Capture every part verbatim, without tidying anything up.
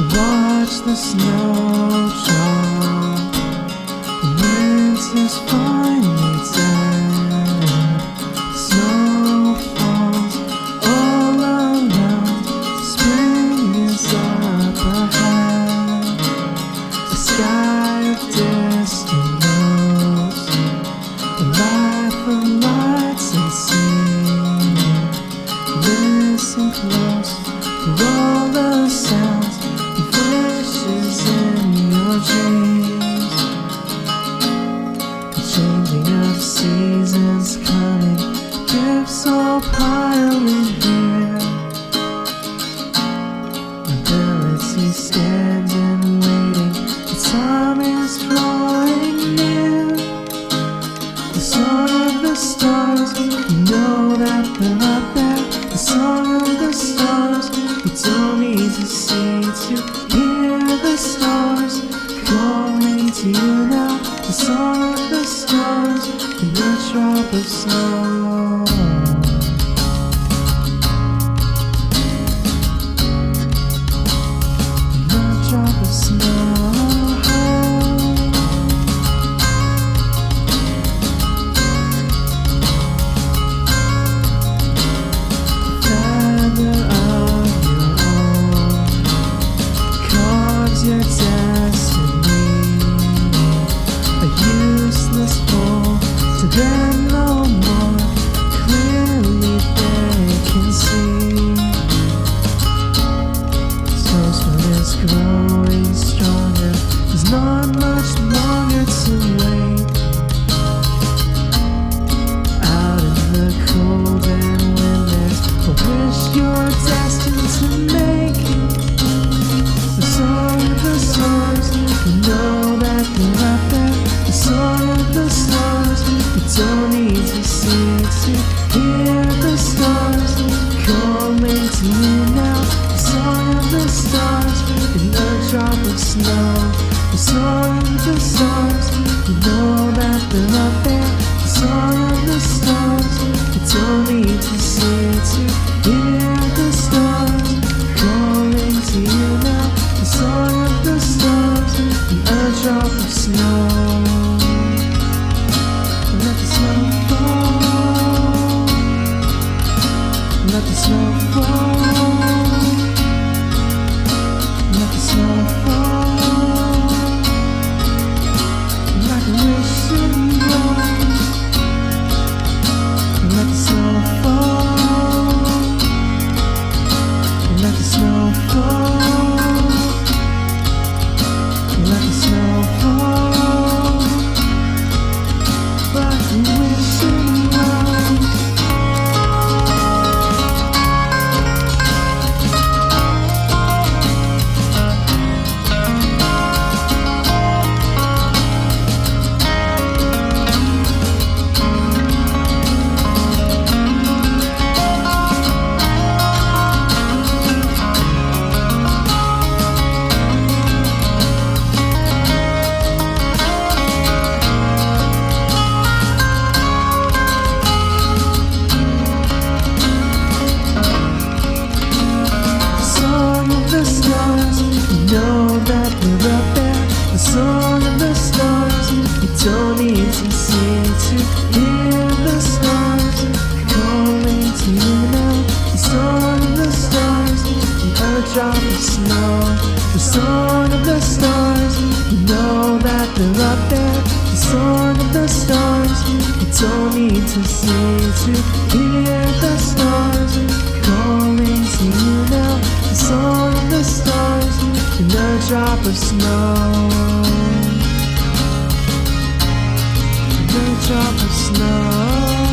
Watch the snow drop, winter's finally dead. Snow falls all around, spring is up ahead. A sky of distant notes, a life of lights and sea. Listen close to all the sounds of wishes in your dreams. The changing of the seasons coming, gifts all piling here. Ability standing waiting, the time is drawing near. The song of the stars, you know that they're up there. The song of the stars, you don't need to see to hear the stars calling to you now. The song of the stars in a drop of snow. In a drop of snow. Your destiny, a useless fool to them no more. Clearly they can see. Snowstorm is growing stronger, there's not much longer to wait. Out in the cold and when there's a wish you're destined to make it. The song of the stars, you know that they're up there. The song of the stars, you don't need to see to hear the stars calling to you now. The song of the stars in a drop of snow. The song of the stars, you know that they're up there. The song of the stars, you don't need to see to hear the stars calling to you now. The song of the stars in a drop of snow. Let the snow fall. Let the snow fall. Let the snow fall. Like a wishing well. Let the snow fall. Let the snow fall. Let the snow fall, like a wishing well. Know that they're up there. The song of the stars, you don't need to see to hear the stars calling to you now. The song of the stars in a drop of snow. The song of the stars, you know that they're up there. The song of the stars, you don't need to see to hear the stars calling to you now. The song of the stars in a drop of snow. In a drop of snow.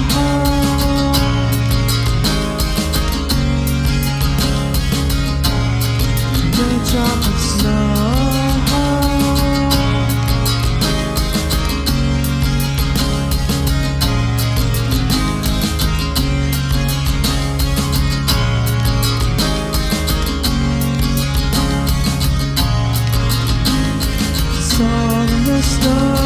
In a drop of snow. Song of the stars.